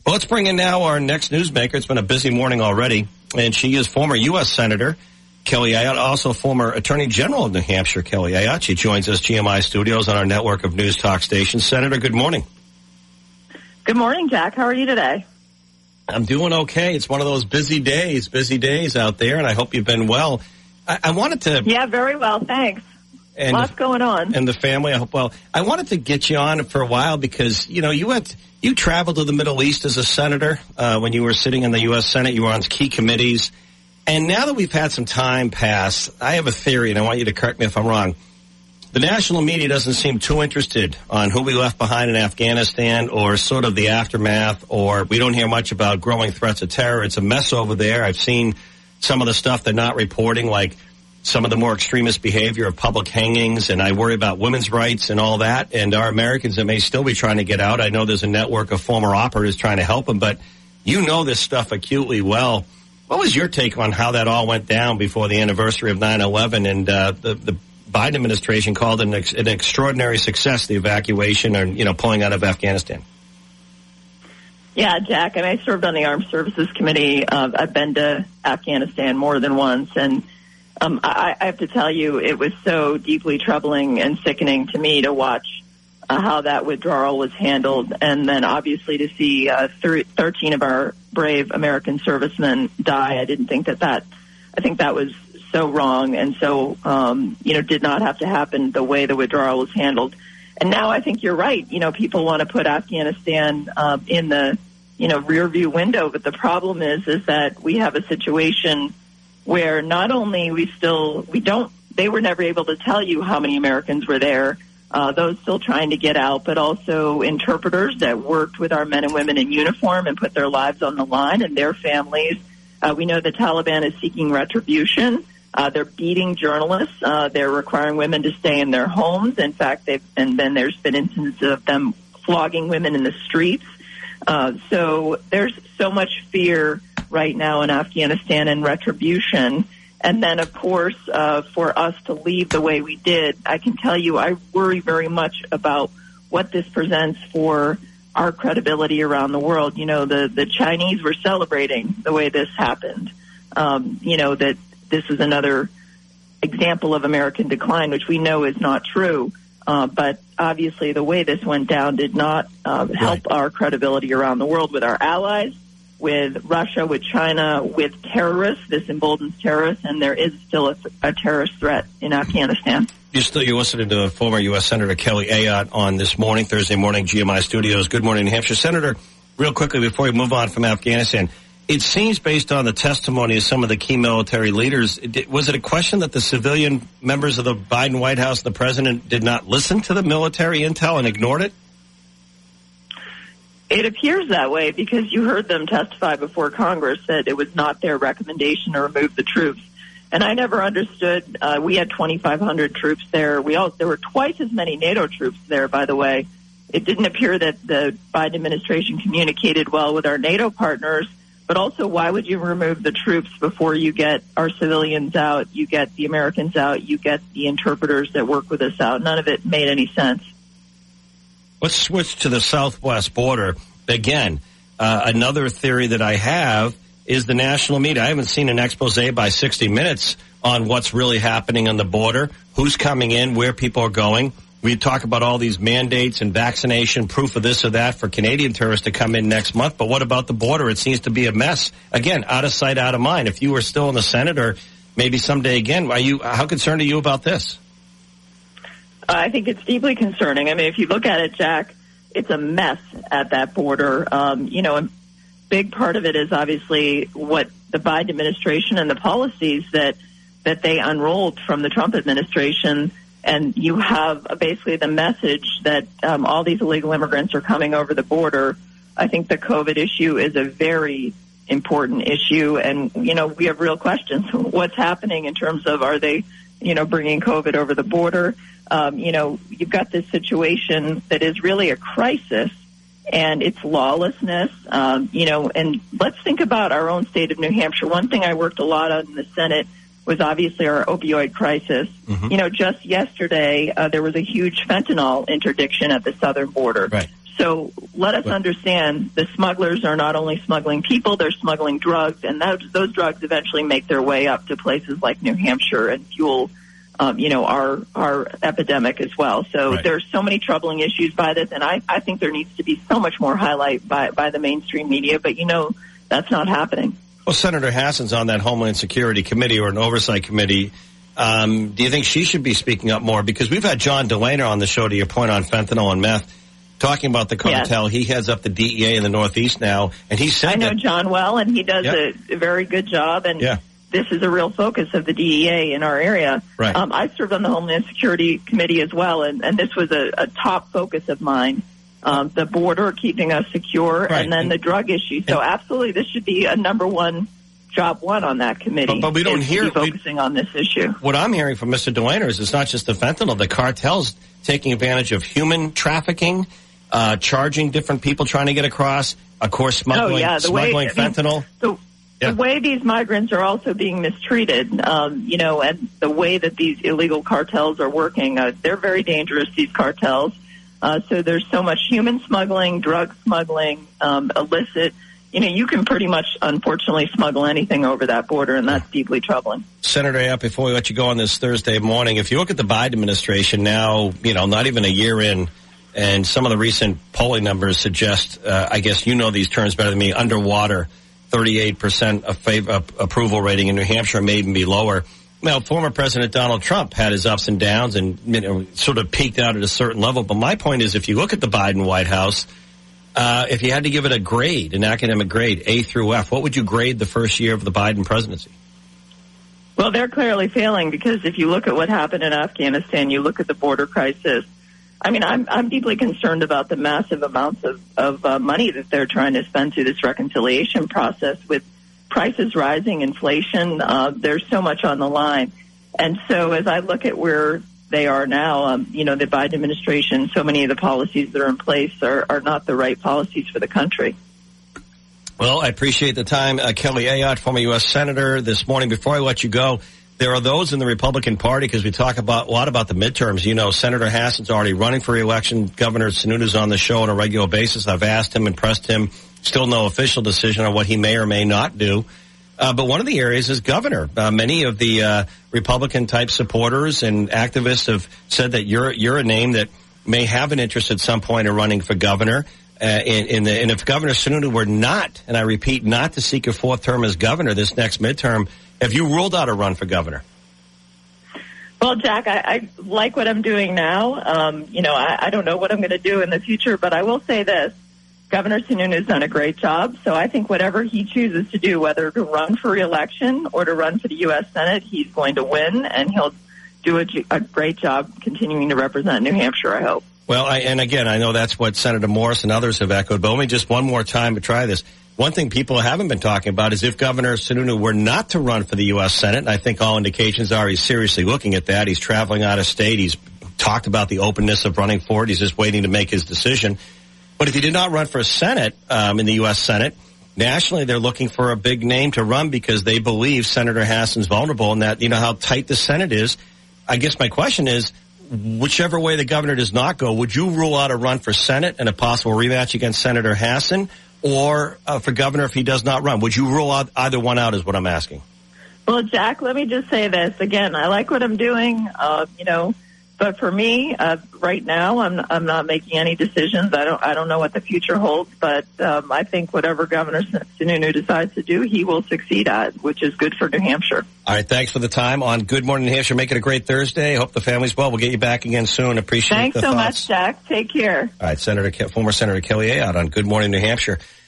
Well, let's bring in now our next newsmaker. It's been a busy morning already, and she is former U.S. Senator Kelly Ayotte, also former Attorney General of New Hampshire, Kelly Ayotte. She joins us GMI Studios on our network of news talk stations. Senator, good morning. Good morning, Jack. How are you today? I'm doing okay. It's one of those busy days out there, and I hope you've been well. I wanted to... Yeah, very well, thanks. And lots going on. And the family, I hope well. I wanted to get you on for a while because, you know, you traveled to the Middle East as a senator when you were sitting in the U.S. Senate. You were on key committees. And now that we've had some time pass, I have a theory, and I want you to correct me if I'm wrong. The national media doesn't seem too interested on who we left behind in Afghanistan or sort of the aftermath, or we don't hear much about growing threats of terror. It's a mess over there. I've seen some of the stuff they're not reporting, like some of the more extremist behavior of public hangings, and I worry about women's rights and all that, and our Americans that may still be trying to get out. I know there's a network of former operatives trying to help them, but you know this stuff acutely well. What was your take on how that all went down before the anniversary of 9/11, and the Biden administration called it an extraordinary success, the evacuation or, you know, pulling out of Afghanistan? Yeah, Jack, and I served on the Armed Services Committee. I've been to Afghanistan more than once, and I have to tell you, it was so deeply troubling and sickening to me to watch how that withdrawal was handled, and then obviously to see 13 of our brave American servicemen die. I think that was so wrong and so, did not have to happen the way the withdrawal was handled. And now I think you're right. You know, people want to put Afghanistan in the, rear view window, but the problem is that we have a situation where not only they were never able to tell you how many Americans were there, those still trying to get out, but also interpreters that worked with our men and women in uniform and put their lives on the line and their families. We know the Taliban is seeking retribution. They're beating journalists. They're requiring women to stay in their homes. In fact, and then there's been instances of them flogging women in the streets. So there's so much fear right now in Afghanistan and retribution. And then, of course, for us to leave the way we did, I can tell you I worry very much about what this presents for our credibility around the world. You know, the Chinese were celebrating the way this happened, that this is another example of American decline, which we know is not true. But obviously the way this went down did not help our credibility around the world with our allies, with Russia, with China, with terrorists. This emboldens terrorists, and there is still a terrorist threat in Afghanistan. You're listening to former U.S. Senator Kelly Ayotte on this morning, Thursday morning, GMI Studios. Good morning, New Hampshire. Senator, real quickly before we move on from Afghanistan, it seems based on the testimony of some of the key military leaders, was it a question that the civilian members of the Biden White House, the president, did not listen to the military intel and ignored it? It appears that way because you heard them testify before Congress that it was not their recommendation to remove the troops. And I never understood. We had 2,500 troops there. There were twice as many NATO troops there, by the way. It didn't appear that the Biden administration communicated well with our NATO partners. But also, why would you remove the troops before you get our civilians out, you get the Americans out, you get the interpreters that work with us out? None of it made any sense. Let's switch to the southwest border. Again, another theory that I have is the national media. I haven't seen an expose by 60 Minutes on what's really happening on the border, who's coming in, where people are going. We talk about all these mandates and vaccination, proof of this or that for Canadian tourists to come in next month. But what about the border? It seems to be a mess. Again, out of sight, out of mind. If you were still in the Senate or maybe someday again, how concerned are you about this? I think it's deeply concerning. I mean, if you look at it, Jack, it's a mess at that border. A big part of it is obviously what the Biden administration and the policies that they unrolled from the Trump administration. And you have basically the message that all these illegal immigrants are coming over the border. I think the COVID issue is a very important issue. And, we have real questions. What's happening in terms of are they, bringing COVID over the border? You've got this situation that is really a crisis, and it's lawlessness, and let's think about our own state of New Hampshire. One thing I worked a lot on in the Senate was obviously our opioid crisis. Mm-hmm. Just yesterday, there was a huge fentanyl interdiction at the southern border. Right. So let us understand the smugglers are not only smuggling people, they're smuggling drugs, and those drugs eventually make their way up to places like New Hampshire and fuel, our epidemic as well. So right. There's so many troubling issues by this, and I think there needs to be so much more highlight by the mainstream media, but that's not happening. Well, Senator Hassan's on that Homeland Security Committee or an oversight committee. Do you think she should be speaking up more? Because we've had John Delaner on the show, to your point, on fentanyl and meth, talking about the cartel. Yes. He heads up the DEA in the Northeast now, and he said I know John well, and he does a very good job, and this is a real focus of the DEA in our area. Right. I served on the Homeland Security Committee as well, and this was a top focus of mine. The border, keeping us secure, right. And then the drug issue. So absolutely, this should be a number one, job one on that committee. But we don't hear focusing on this issue. What I'm hearing from Mr. Delaner is it's not just the fentanyl. The cartels taking advantage of human trafficking, charging different people trying to get across. Of course, smuggling fentanyl. The way these migrants are also being mistreated, and the way that these illegal cartels are working, they're very dangerous, these cartels. So there's so much human smuggling, drug smuggling, illicit. You can pretty much, unfortunately, smuggle anything over that border, and that's deeply troubling. Senator Ayotte, before we let you go on this Thursday morning, if you look at the Biden administration now, not even a year in, and some of the recent polling numbers suggest, I guess these terms better than me, underwater, 38% approval rating in New Hampshire, may even be lower. Now, former President Donald Trump had his ups and downs and sort of peaked out at a certain level. But my point is, if you look at the Biden White House, if you had to give it a grade, an academic grade, A through F, what would you grade the first year of the Biden presidency? Well, they're clearly failing, because if you look at what happened in Afghanistan, you look at the border crisis. I mean, I'm deeply concerned about the massive amounts of money that they're trying to spend through this reconciliation process with prices rising, inflation. There's so much on the line. And so as I look at where they are now, the Biden administration, so many of the policies that are in place are not the right policies for the country. Well, I appreciate the time. Kelly Ayotte, former U.S. Senator, this morning. Before I let you go, there are those in the Republican Party, because we talk a lot about the midterms. Senator Hassan's already running for re-election. Governor Sununu's on the show on a regular basis. I've asked him and pressed him. Still no official decision on what he may or may not do. But one of the areas is governor. Many of the Republican-type supporters and activists have said that you're a name that may have an interest at some point in running for governor. And if Governor Sununu were not, and I repeat, not to seek a fourth term as governor this next midterm, have you ruled out a run for governor? Well, Jack, I like what I'm doing now. I don't know what I'm going to do in the future, but I will say this. Governor Sununu has done a great job, so I think whatever he chooses to do, whether to run for re-election or to run for the U.S. Senate, he's going to win, and he'll do a great job continuing to represent New Hampshire, I hope. Well, and again, I know that's what Senator Morris and others have echoed, but let me just one more time to try this. One thing people haven't been talking about is if Governor Sununu were not to run for the U.S. Senate, and I think all indications are he's seriously looking at that. He's traveling out of state. He's talked about the openness of running for it. He's just waiting to make his decision. But if he did not run for Senate, in the U.S. Senate, nationally they're looking for a big name to run because they believe Senator Hassan's vulnerable and that, how tight the Senate is. I guess my question is, whichever way the governor does not go, would you rule out a run for Senate and a possible rematch against Senator Hassan, or for governor if he does not run? Would you rule out either one out is what I'm asking. Well, Jack, let me just say this. Again, I like what I'm doing, but for me, right now, I'm not making any decisions. I don't know what the future holds, but I think whatever Governor Sununu decides to do, he will succeed at, which is good for New Hampshire. All right, thanks for the time on Good Morning New Hampshire. Make it a great Thursday. Hope the family's well. We'll get you back again soon. Appreciate Thanks the so thoughts. much, Jack. Take care. All right, former Senator Kelly Ayotte on Good Morning New Hampshire.